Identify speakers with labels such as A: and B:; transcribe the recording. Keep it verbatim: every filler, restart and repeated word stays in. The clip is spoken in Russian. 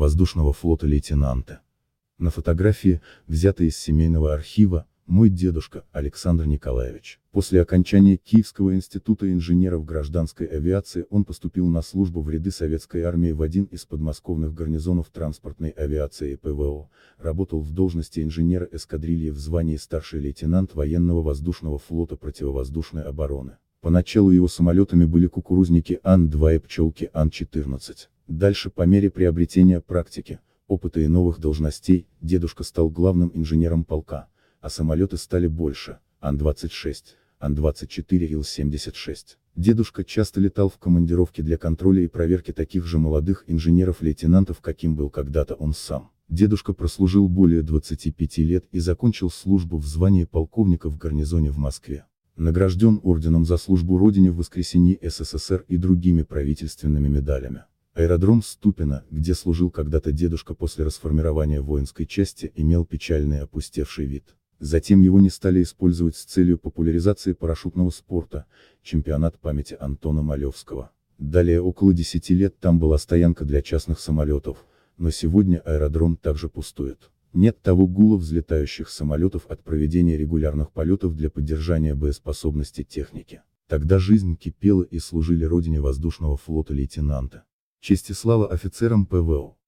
A: воздушного флота лейтенанта. На фотографии, взятой из семейного архива, мой дедушка, Александр Николаевич. После окончания Киевского института инженеров гражданской авиации он поступил на службу в ряды советской армии в один из подмосковных гарнизонов транспортной авиации и ПВО, работал в должности инженера эскадрильи в звании старший лейтенант военного воздушного флота противовоздушной обороны. Поначалу его самолетами были кукурузники Ан два и пчелки Ан четырнадцать. Дальше, по мере приобретения практики, опыта и новых должностей, дедушка стал главным инженером полка, а самолеты стали больше, Ан двадцать шесть, Ан двадцать четыре и Ил семьдесят шесть. Дедушка часто летал в командировки для контроля и проверки таких же молодых инженеров-лейтенантов, каким был когда-то он сам. Дедушка прослужил более двадцати пяти лет и закончил службу в звании полковника в гарнизоне в Москве. Награжден орденом за службу Родине в Воскресенье СССР и другими правительственными медалями. Аэродром Ступино, где служил когда-то дедушка после расформирования воинской части, имел печальный опустевший вид. Затем его не стали использовать с целью популяризации парашютного спорта, чемпионат памяти Антона Малевского. Далее около десяти лет там была стоянка для частных самолетов, но сегодня аэродром также пустует. Нет того гула взлетающих самолетов от проведения регулярных полетов для поддержания боеспособности техники. Тогда жизнь кипела и служили Родине воздушного флота лейтенанта. Честь и слава офицерам ПВО.